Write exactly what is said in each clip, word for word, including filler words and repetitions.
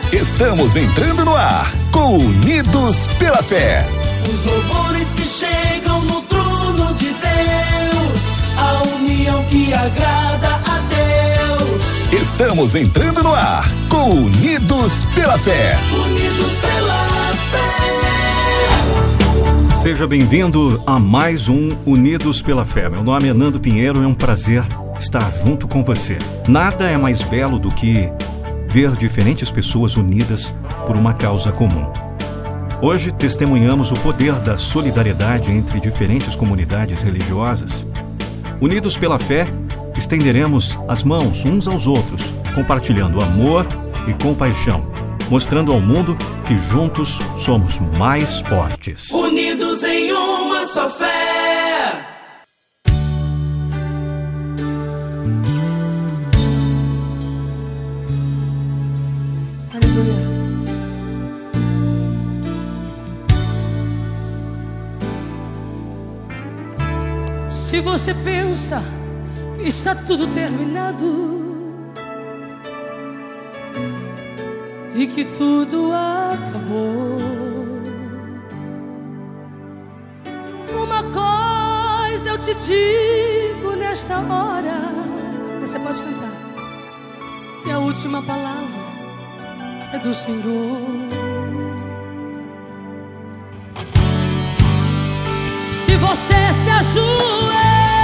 Estamos entrando no ar com Unidos pela Fé. Os louvores que chegam no trono de Deus, a união que agrada a Deus. Estamos entrando no ar com Unidos pela Fé. Unidos pela Fé. Seja bem-vindo a mais um Unidos pela Fé. Meu nome é Nando Pinheiro, é um prazer estar junto com você. Nada é mais belo do que ver diferentes pessoas unidas por uma causa comum. Hoje testemunhamos o poder da solidariedade entre diferentes comunidades religiosas. Unidos pela fé, estenderemos as mãos uns aos outros, compartilhando amor e compaixão, mostrando ao mundo que juntos somos mais fortes. Unidos em uma só fé. Se você pensa que está tudo terminado e que tudo acabou, uma coisa eu te digo nesta hora, você pode cantar, que a última palavra é do Senhor. Se você se ajoelha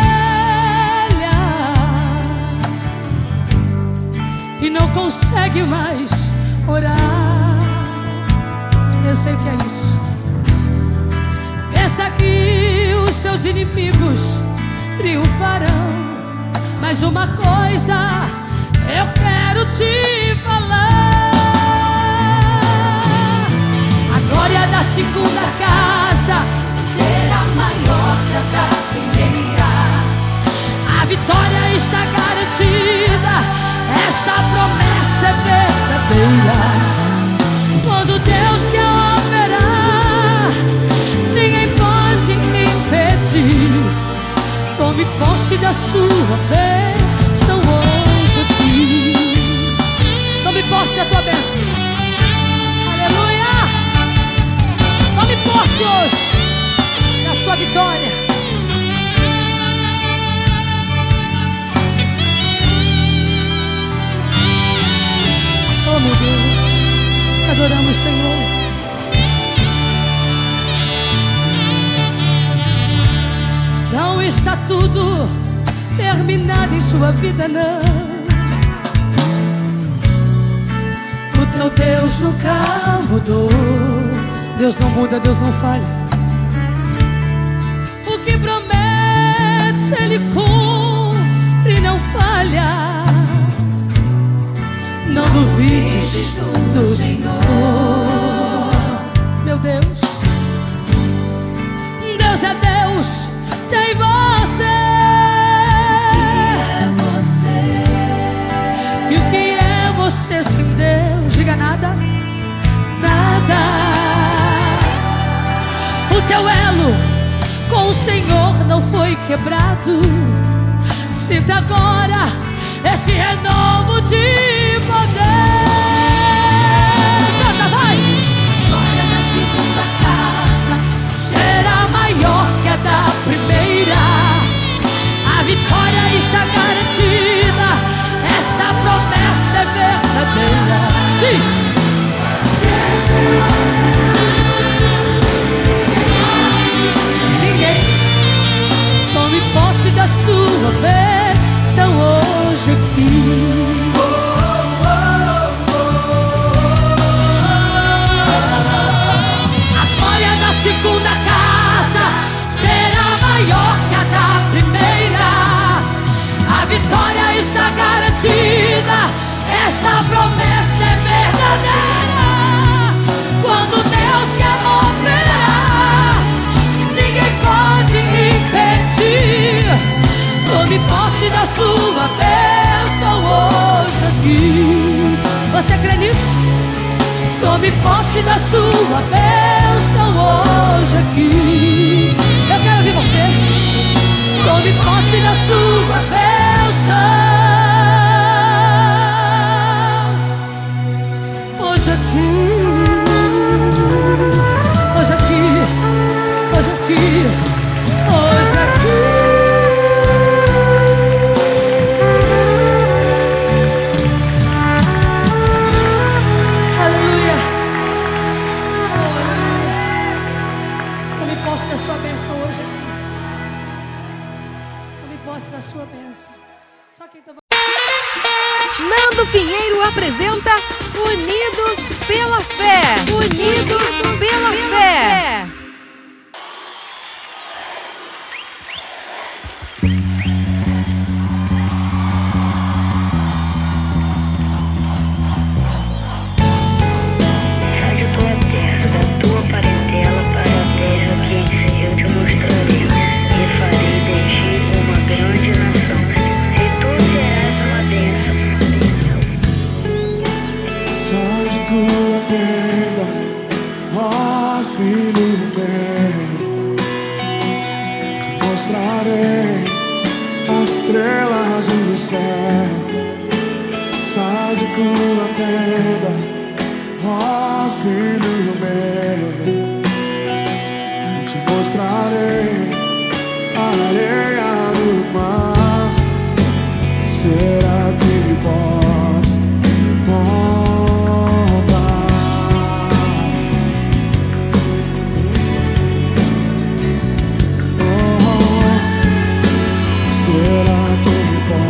e não consegue mais orar, eu sei o que é isso. Pensa que os teus inimigos triunfarão, mas uma coisa eu quero te falar: a glória da segunda casa será maior que a da primeira. A vitória está garantida, esta promessa é verdadeira. Quando Deus quer operar, ninguém pode impedir. Tome posse da sua bênção hoje aqui. Tome posse da tua bênção. Aleluia. Tome posse hoje da sua vitória. Oh meu Deus, adoramos, Senhor. Não está tudo terminado em sua vida, não. O teu Deus nunca mudou. Deus não muda, Deus não falha. O que promete Ele cumpre, não falha. Não duvides do Senhor. Meu Deus, Deus é Deus sem você. E o que é você sem Deus? Diga nada, nada. O teu elo com o Senhor não foi quebrado. Sinta agora esse renovo de poder. Canta, vai! Glória da segunda casa será maior que a da primeira. A vitória está garantida, esta promessa é verdadeira. Diz! Ninguém tome posse da sua bênção hoje aqui. A glória da segunda casa será maior que a da primeira. A vitória está garantida, esta promessa é verdadeira. Quando Deus quer operar, ninguém pode impedir. Tome posse da sua bênção hoje aqui. Você crê nisso? Tome posse da sua bênção hoje aqui. Eu quero ouvir você. Tome posse da sua bênção hoje aqui. Só quem tá... Nando Pinheiro apresenta Unidos pela Fé. Unidos pela Fé. Estrelas do céu, sai de tua tenda, ó filho meu. Te mostrarei a areia do mar. Será que pode voltar? Oh, será que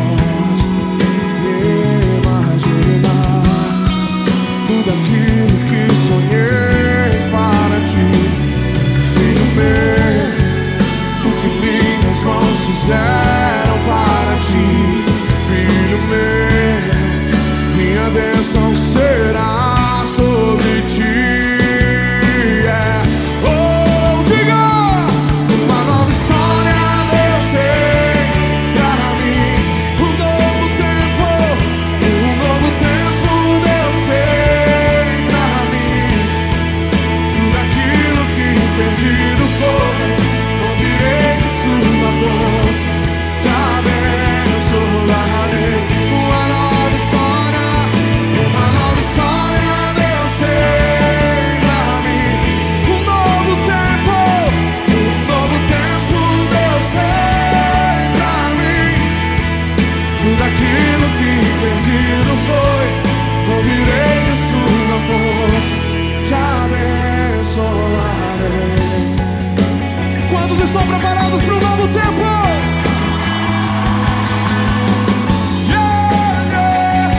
tudo aquilo que sonhei para ti, filho meu, o que minhas mãos fizeram para ti, filho meu, minha bênção será sobre ti. Yeah. Oh, diga, uma nova história Deus tem pra mim, um novo tempo, um novo tempo Deus tem pra mim. Tudo aquilo que perdido foi, ouvirei de sua boca, te abençoarei. Uma nova história, uma nova história Deus tem pra mim. Um novo tempo, um novo tempo Deus tem pra mim. Tudo aquilo que perdido foi, ouvirei de sua boca, te abençoarei. Quantos estão preparados para um novo tempo? Yeah, yeah.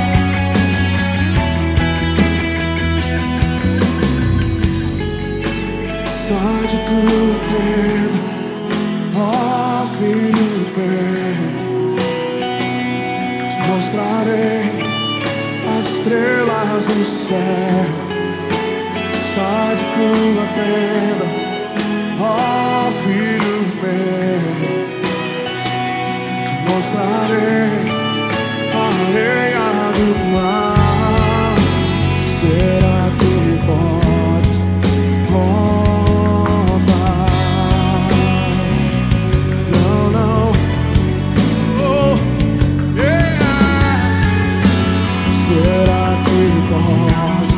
Sai de tua tenda, ó filho meu. Te mostrarei as estrelas do céu. Sai de tua tenda, ó filho meu. Te mostrarei a areia do mar. Será que podes voltar? Não, não. Oh, yeah. Será que podes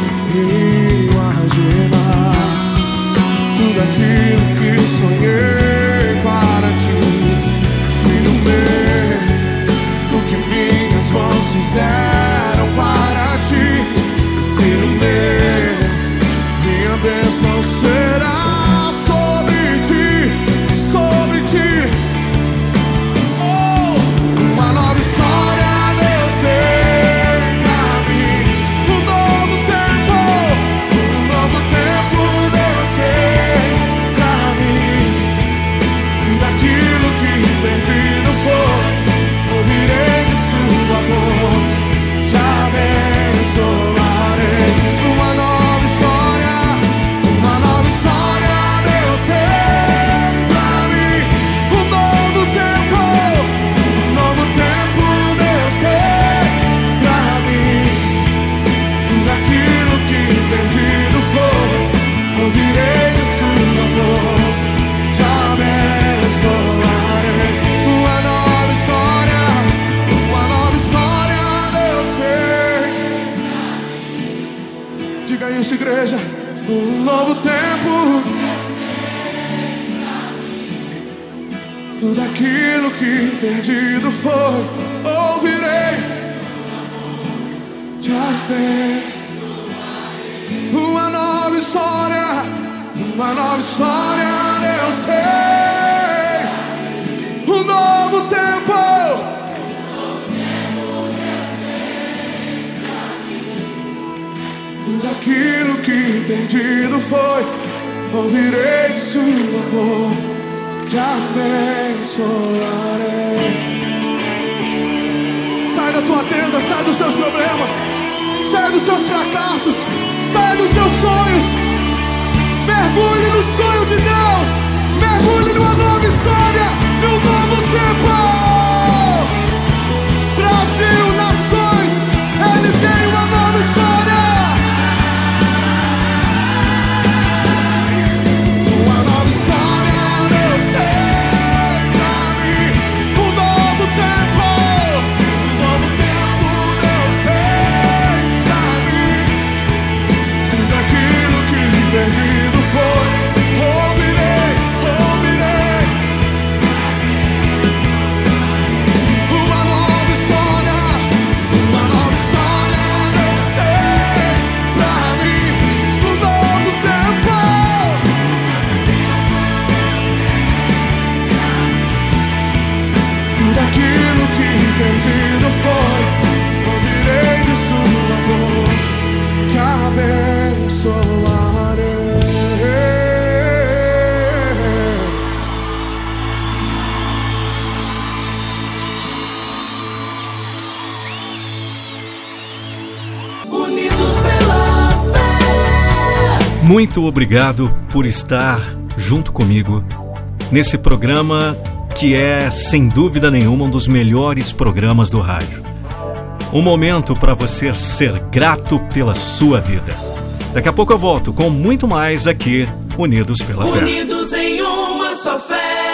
imaginar tudo aquilo que sonhei para ti, filho meu, o que minhas mãos fizeram para ti, filho meu, minha bênção será sobre ti, sobre ti. Oh, uma nova história Deus tem pra mim, um novo tempo, um novo tempo Deus tem pra mim. Tudo aquilo que perdido foi, ouvirei de sua boca, te abençoarei. Uma nova história, uma nova história Deus tem pra mim. Um novo tempo, um novo tempo Deus tem pra mim. Tudo aquilo que perdido foi, ouvirei de sua boca, te abençoarei. Uma nova história, uma nova história Deus tem. Diga isso, igreja. Um novo tempo. Tudo aquilo que perdido foi, ouvirei, te abençoarei. Uma nova história, uma nova história Deus tem. Um novo tempo, aquilo que perdido foi, ouvirei de sua boca, te abençoarei. Sai da tua tenda, sai dos seus problemas, sai dos seus fracassos, sai dos seus sonhos. Mergulhe no sonho de Deus, mergulhe numa nova história, num novo tempo. Brasil, nações, Ele tem uma nova história. Uma nova história, Deus tem pra mim. Um novo tempo, um novo tempo, Deus tem pra mim. Tudo aquilo que me perdido foi, ouvirei, ouvirei. Uma nova história, uma nova história, Deus tem pra mim. Um novo tempo. Tudo aquilo que perdido foi, ouvirei de sua boca, te abençoarei. Unidos pela fé. Muito obrigado por estar junto comigo nesse programa que é, sem dúvida nenhuma, um dos melhores programas do rádio. Um momento para você ser grato pela sua vida. Daqui a pouco eu volto com muito mais aqui, Unidos pela Fé. Unidos em uma só fé.